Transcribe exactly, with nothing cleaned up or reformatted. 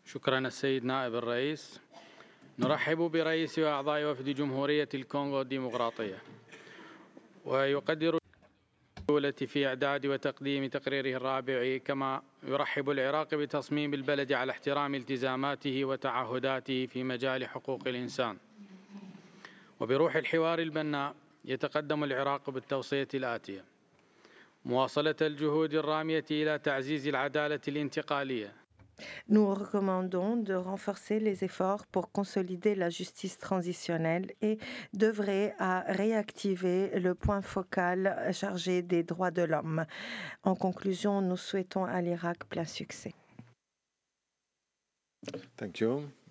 شكرا السيد نائب الرئيس. نرحب برئيس وأعضاء وفد جمهورية الكونغو الديمقراطية، ويقدر الدولة في إعداد وتقديم تقريره الرابع. كما يرحب العراق بتصميم البلد على احترام التزاماته وتعهداته في مجال حقوق الإنسان. وبروح الحوار البناء يتقدم العراق بالتوصية الآتية: مواصلة الجهود الرامية إلى تعزيز العدالة الانتقالية. Nous recommandons de renforcer les efforts pour consolider la justice transitionnelle et d'œuvrer à réactiver le point focal chargé des droits de l'homme. En conclusion, nous souhaitons à l'Irak plein succès. Thank you.